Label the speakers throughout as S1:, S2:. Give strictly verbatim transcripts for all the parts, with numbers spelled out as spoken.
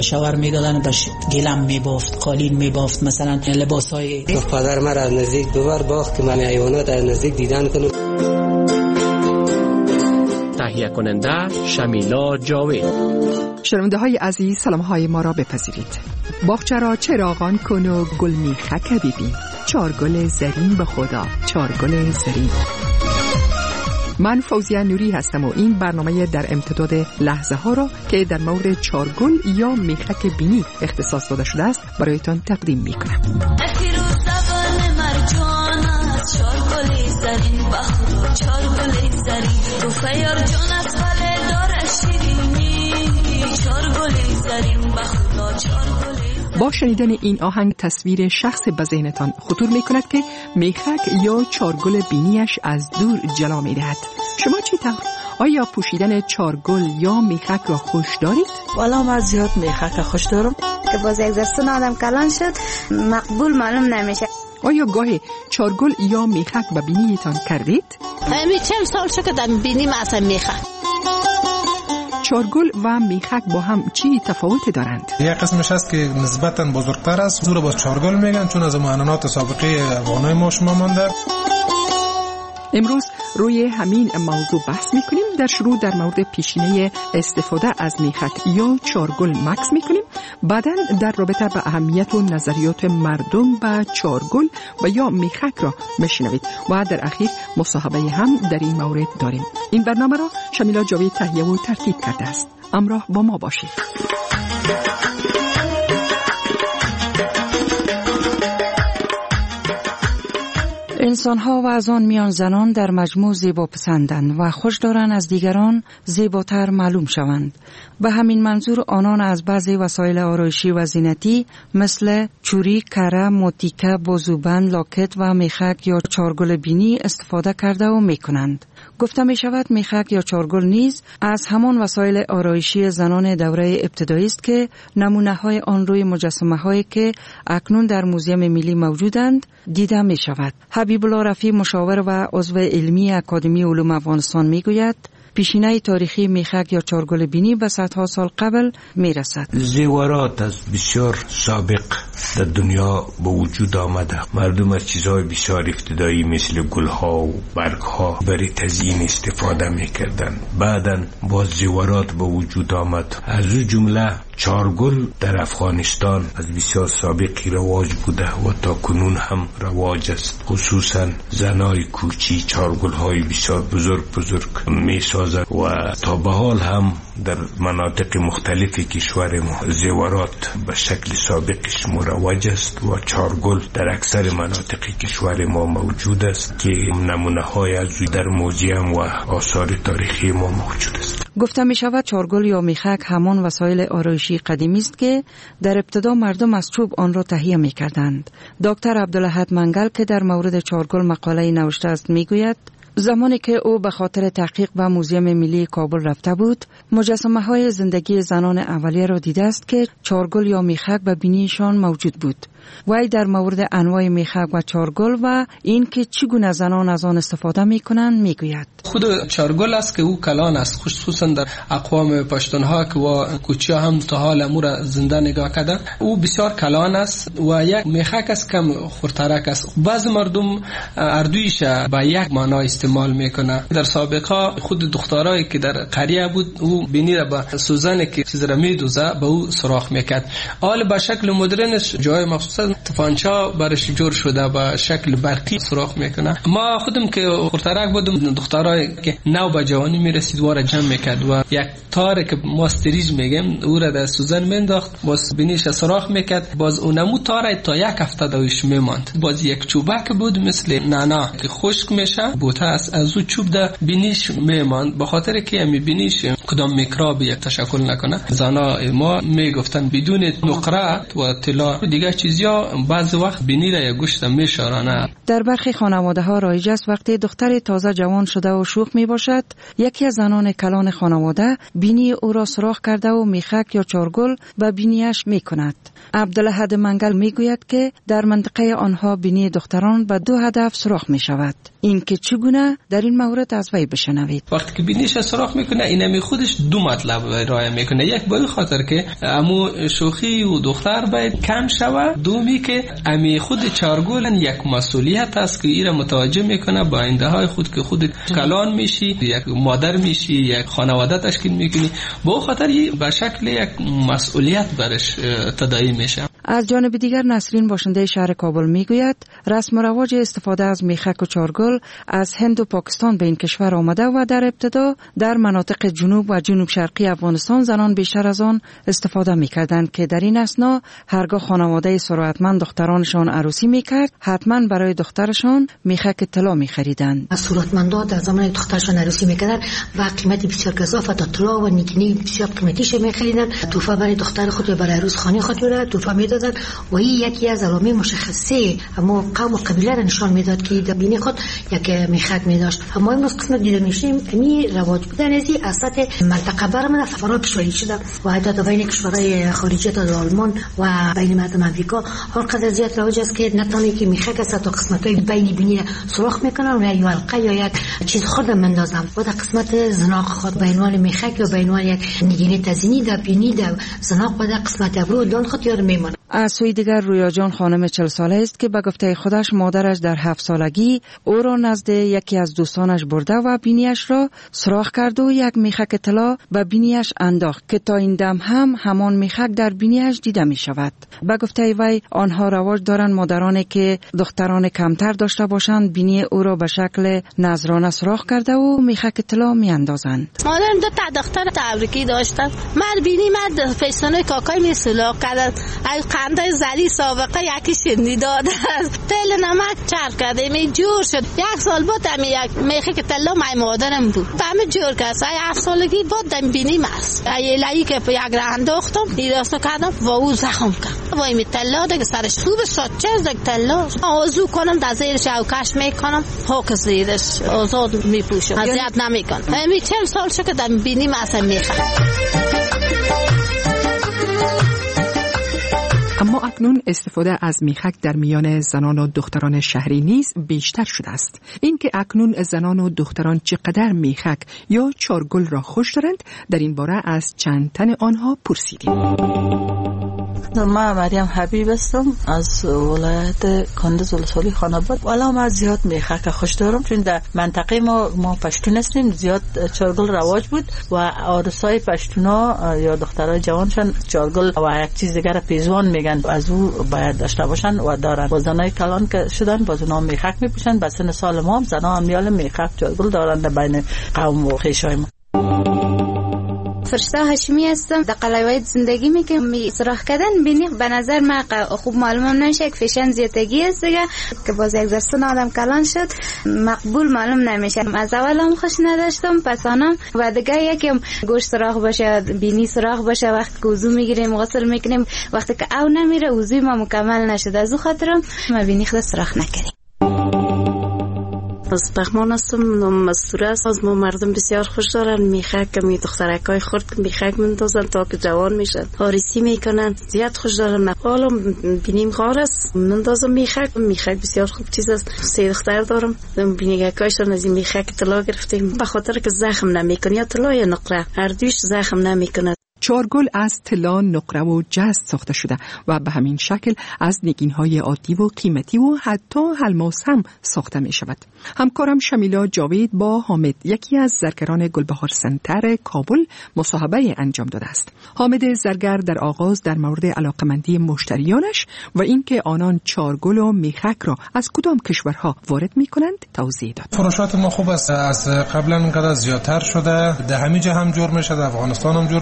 S1: شاور میدادن، باش گلم میبافت، قالین میبافت، مثلا لباسای.
S2: پدر مرا از نزدیک دوبار باخت که من حیوانات از نزدیک دیدن کنم.
S3: تهیه کننده شمیلا جاوید.
S4: شنونده های عزیز، سلام های ما را بپذیرید. باغچه را چراغان کن و گل میخک ببین، چار گل زرین به خدا، چار گل زرین. من فوزیه نوری هستم و این برنامه در امتداد لحظه ها را که در مورد چارگل یا میخک بینی اختصاص داده شده است برایتان تقدیم می کنم. با شنیدن این آهنگ تصویر شخص به ذهنتان خطور می کند که میخک یا چارگل بینیش از دور جلا می دهد. شما چی طور؟ آیا پوشیدن چارگل یا میخک را خوش دارید؟
S5: والا من زیاد میخک خوش دارم که باز یک دستان آدم کلان شد مقبول معلوم نمیشه.
S4: آیا گاهی چارگل یا میخک به بینیتان کردید؟
S6: همی چند سال شد که در بینی من اصلا میخک.
S4: چارگل و میخک با هم چی تفاوت دارند؟
S7: یک قسمش هست که نسبتاً بزرگتر است، زور باز چارگل میگن چون از معانات سابقه افغانای ما شما مانده.
S4: امروز روی همین موضوع بحث میکنیم. در شروع در مورد پیشینه استفاده از میخک یا چارگل مکس میکنیم. بعداً در رابطه به اهمیت و نظریات مردم به چارگل و یا میخک را میشنوید و در اخیر مصاحبه هم در این مورد داریم. این برنامه را شمیلا جاوید تهیه و ترتیب کرده است. همراه با ما باشید.
S8: انسان‌ها و از آن میان زنان در مجموع زیبا پسندند و خوش دارند از دیگران زیباتر معلوم شوند. به همین منظور آنان از بعضی وسایل آرایشی و زینتی مثل چوری، کره، موتیکه، بازوبند، لاکت و میخک یا چارگل بینی استفاده کرده و میکنند. گفته می شود میخک یا چارگل نیز از همان وسایل آرایشی زنان دوره ابتدایی است که نمونه های آن روی مجسمه هایی که اکنون در موزیم ملی موجودند دیده می شود. حبیب الله رفیع مشاور و عضو علمی اکادمی علوم افغانستان می گوید پیشینه تاریخی میخک یا چارگل بینی به صدها سال قبل می رسد.
S9: زیورات از بسیار سابق در دنیا به وجود آمده. مردم از چیزهای بسیار ابتدایی مثل گلها و برگها برای تزیین استفاده می کردن. بعداً باز زیورات به وجود آمد. از او جمله چارگل در افغانستان از بسیار سابقی رواج بوده و تا کنون هم رواج است. خصوصا زنای کوچی چارگل های بسیار بزرگ بزرگ می سازد و تا به حال هم در مناطق مختلف کشور ما زیورات به شکل سابقش مروج است و چارگل در اکثر مناطق کشور ما موجود است که نمونه های از در موزیم و آثار تاریخی ما موجود است.
S8: گفته می شود چارگل یا میخک همان وسایل آرایشی قدیمی است که در ابتدا مردم از چوب آن را تهیه می کردند. دکتر عبدالاحد منگل که در مورد چارگل مقاله نوشته است می گوید زمانی که او به خاطر تحقیق به موزیم ملی کابل رفته بود، مجسمه های زندگی زنان اولیه را دیده است که چارگل یا میخک به بینیشان موجود بود. وی در مورد انواع میخک و چارگل و این که چگونه زنان از آن استفاده میکنند میگوید.
S10: خود چارگل است که او کلان است، خصوصا در اقوام پشتونها که و کوچیا هم تا حال امور زنده نگاه کردن. او بسیار کلان است و یک میخک است کم خردترک است. بعض مردم اردویش با یک معنا استعمال میکنه. در سابقا خود دخترایی که در قریه بود او بینی را با سوزن که چیز را میدوزه به او سوراخ میکرد. حال به شکل مدرن جای مخصوص تفانچا برش جور شده با شکل برقی سوراخ میکنه. ما خودم که خردترک بودم دخترایی که نو به جوانی میرسید واره جمع میکرد و یک تار که ما استریج میگیم او را در سوزن مینداخت باز بینیش سوراخ میکرد. باز اونمو تار تا یک هفته دویش میماند. باز یک چوبک بود مثل نعنا که خشک میشه بوته است، از او چوب در بینیش میماند به خاطر که می بینیش کدام میکروب یک تشکل نکنه. زنا ما میگفتن بدون نقره و طلا دیگه چیزی جا بعض وقت بینی را یا گوشت میشارانه.
S8: در برخی خانواده ها رایج است وقتی دختر تازه جوان شده و شوخ می باشد، یکی از زنان کلان خانواده بینی او را سوراخ کرده و میخک یا چارگل به بینیش می کند. عبدالحد منگل می گوید که در منطقه آنها بینی دختران به دو هدف سوراخ می شود. این که چگونه در این مورد از وی بشنوید.
S10: وقتی که بینیش سوراخ میکنه اینمی خودش دو مطلب رعایت میکنه. یک به خاطر که امو شوخی و دختر باید کم شوه، دومی که امی خود چارگل یک مسئولیت است که ایره متوجه میکنه با آینده های خود که خود کلان میشی، یک مادر میشی، یک خانواده تشکیل میکنی، با خاطر به شکل یک مسئولیت برش تداعی میشه.
S8: از جانب دیگر نسرین باشنده شهر کابل میگوید رسم و رواج استفاده از میخک و چارگل از هند و پاکستان به این کشور آمده و در ابتدا در مناطق جنوب و جنوب شرقی افغانستان زنان بیشتر از آن استفاده میکردند که در این اثنا هرگاه خانواده ثروتمند دخترانشان عروسی میکرد حتما برای دخترشان میخک طلا میخریدند.
S11: ثروتمندان در زمان دخترشان عروسی میکردند و قیمت بسیار گزاف تا طلا و نگینی بسیار قیمتیش میخریدند، تحفه برای دختر خود و برای عروس خانه خود را تحفه میدادند و این یکی از علامه مشخصه اما قوم و قبیله را نشان میداد که در بین خود یک میخک میداشت. اما امروز قسمت دیده میشیم امی رواج بودن ازی از سطح منطقه برمونه فرا پیشوری شده و حتی در بین کشورهای خارجی تا آلمان و بین مردم امریکا آنقدر زیاد رواج است که نتانه که میخک است تا قسمت‌های بین بینی سوراخ میکنن و یا حلقه یا یک چیز خود مندازن و در قسمت زناق خود به عنوان میخک یا به عنوان یک نگینه تزیینی در بینی در زناق و در قسمت ابرو دان خود یاد میمونه.
S8: از سوی دیگر رویا جان خانم چهل ساله است که به گفته خودش مادرش در هفت سالگی او را نزد یکی از دوستانش برده و بینیش را سوراخ کرد و یک میخک طلا به بینیش انداخت که تا این دم هم همان میخک در بینیش دیده می شود. به گفته وی آنها رواج دارند مادرانی که دختران کمتر داشته باشند بینی او را به شکل نذرانه سوراخ کرده و میخک طلا می اندازند.
S6: مادرم دو تا دختر تبریکی داشتم. من بینی من فیسونه کاکای می سوراخ کردم. خنده زلی سابقه یکی شنی داده تل نمک چرب کرده می جور شد. یک سال بود هم یک میخه که طلا مای مادرم بود همه جور کرد. ای هفت سالگی بود دم بینی مست ای لایی که یک را انداختم دیداستو کردم و او زخم کرد و این طلا دیگه سرش خوب شد. چه از دیگه طلا آزو کنم در زیرش اوکش میکنم حاک زیرش آزاد میپوشم ازیاد نمیکنم. همی چل سال شد که دم بینی مست میخه.
S4: اما اکنون استفاده از میخک در میان زنان و دختران شهری نیز بیشتر شده است. این که اکنون زنان و دختران چقدر میخک یا چارگل را خوش دارند در این باره از چند تن آنها پرسیدیم.
S12: من مریم حبیب هستم از ولایت کندز ولسوالی خاناباد. والا من زیاد میخک خوش دارم چون در منطقه ما ما پشتون هستیم زیاد چارگل رواج بود و عروسای پشتونا یا دخترای جوانشان چارگل و یک چیز دیگر پیزوان میگن از او باید داشته باشن و دارن. با زنای کلان که شدن باز اونا میخک میپوشن. با سن سال ما هم زنا هم میال میخک چارگل دارن در بین قوم و خویشای ما.
S5: فرشته هاشمی هستم. در قلعه زندگی میکنم. می سراخ کردن بینی به نظر من خوب معلوم نمیشه که فیشن زیادگی است دیگه که باز یک زرسون آدم کلان شد مقبول معلوم نمیشه. از اول هم خوش نداشتم پسانم و دیگه یکم گوشت سراخ باشه بینی سراخ باشه وقت که وضو میگیریم غسل میکنیم وقتی که او نمیره وضوی ما مکمل نشده از او خاطرم ما بینی خود سراخ نکردیم.
S13: از بخمان هستم. نام مستوره است. از ما مردم بسیار خوش دارن میخک می دخترکای خورد میخک مندازن تا که جوان میشن آریسی میکنن زیاد خوش دارن. حالا بینیم غار است مندازم میخک میخک بسیار خوب چیز است. سه دختر دارم بینیگاکایشان از این میخک طلا گرفتیم به خاطر که زخم نمیکنه یا طلا یا نقره هر دوش زخم نمیکنه.
S4: چارگل از طلا، نقره و جست ساخته شده و به همین شکل از نگین‌های عادی و قیمتی و حتی الماس هم ساخته می شود. همکارم شمیلا جاوید با حامد یکی از زرگران گلبهار سنتر کابل مصاحبه انجام داده است. حامد زرگر در آغاز در مورد علاقمندی مشتریانش و اینکه آنان چارگل و میخک را از کدام کشورها وارد می کنند توضیح داد.
S7: فروشات ما خوب است. از قبلا اینقدر زیادتر شده. در همه جا هم جور میشه، در افغانستان هم جور میشه و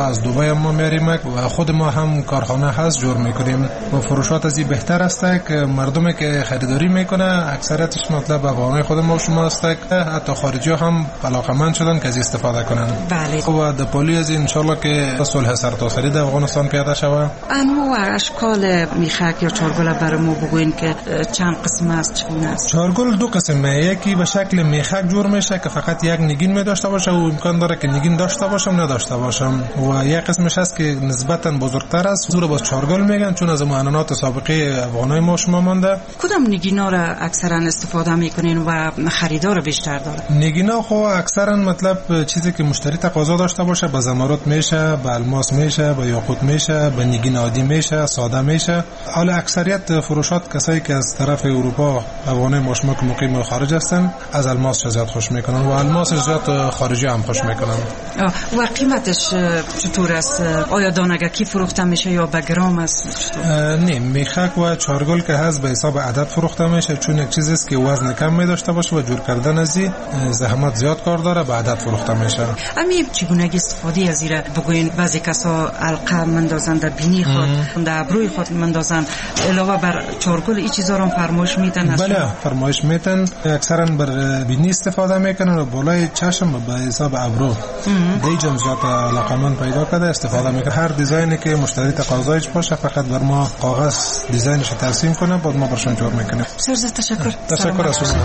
S7: از دبی هم ما میاریم و خود ما هم کارخانه هست جور میکنیم و فروشات از این بهتر است که مردمی که خریداری میکنه اکثریتش مطلب افغانای خود ما شما است، حتی خارجی ها هم علاقمند شدن که از استفاده کنن.
S8: بله.
S7: و د پولی از ان شاء الله که صلح سرتاسری در افغانستان پیاده شود.
S8: انواع اشکال میخک یا چارگل برای ما بگوین که چند قسم است، چگونه است؟
S7: چارگل دو قسمه، یکی به شکل میخک جور میشه که فقط یک نگین می داشته باشه و امکان داره که نگین داشته باشم نداشته باشم، و یک قسمش هست که نسبتا بزرگتر است، زور باز چارگل میگن چون از معانات سابقه افغانای ما شما مانده.
S8: کدام نگینا را اکثرا استفاده میکنین و خریدار بیشتر داره؟
S7: نگینا خو اکثرا مطلب چیزی که مشتری تقاضا داشته باشه، به زمرد میشه، به الماس میشه، به یاقوت میشه، به نگین عادی میشه، ساده میشه. حالا اکثریت فروشات کسایی که از طرف اروپا افغانای ما شما که مقیم خارج هستن از الماس زیاد خوش میکنن و الماس زیاد خارجی هم خوش میکنن.
S8: و قیمتش چطور است؟ آیا دانگکی فروخته میشه یا به گرام است؟
S7: نه، میخک و چارگل که هست به حساب عدد فروخته میشه، چون یک چیزی است که وزن کم می داشته باشه و جور کردن از این زحمت زیاد کار داره، به عدد فروخته میشه.
S8: امی چگونگی استفاده از این بگوین؟ بعضی کسا علقه مندازن در بینی خود، در ابروی خود مندازن، علاوه بر چارگل این چیزا رو فرمایش میدن؟
S7: بله فرمایش میدن، اکثرا بر بینی استفاده میکنن و بالای چشم به حساب ابرو دیجم زیاد علاقمند پیدا کرده استفاده میکنه. هر دیزاینی که مشتری تقاضایش باشه فقط بر ما کاغذ دیزاینش ترسیم کنه، بعد ما برشون جور میکنیم.
S8: بسیار تشکر.
S7: تشکر از شما.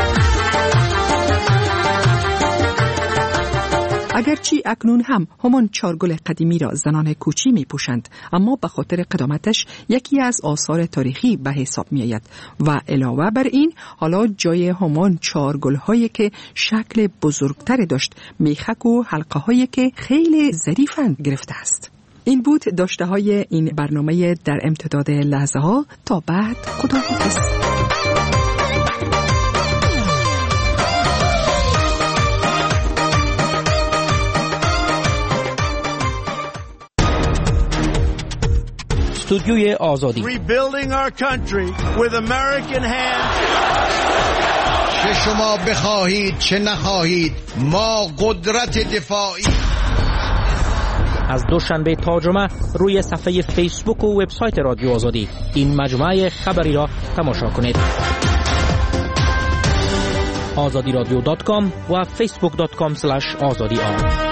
S4: اگرچه اکنون هم همان چارگل قدیمی را زنان کوچی می پوشند، اما به خاطر قدامتش یکی از آثار تاریخی به حساب می آید و علاوه بر این حالا جای همان چارگل هایی که شکل بزرگتر داشت میخک و حلقه هایی که خیلی ظریفاً گرفته است. این بود داشته های این برنامه در امتداد لحظه ها. تا بعد، خداحافظ.
S3: استودیوی آزادی.
S14: Rebuilding our country with American hands.
S15: چه شما بخواهید چه نخواهید ما قدرت دفاعی.
S3: از دوشنبه تا جمعه روی صفحه فیسبوک و وبسایت رادیو آزادی این مجموعه خبری را تماشا کنید. آزادی رادیو دات کام و فیسبوک دات کام اسلش آزادی آر.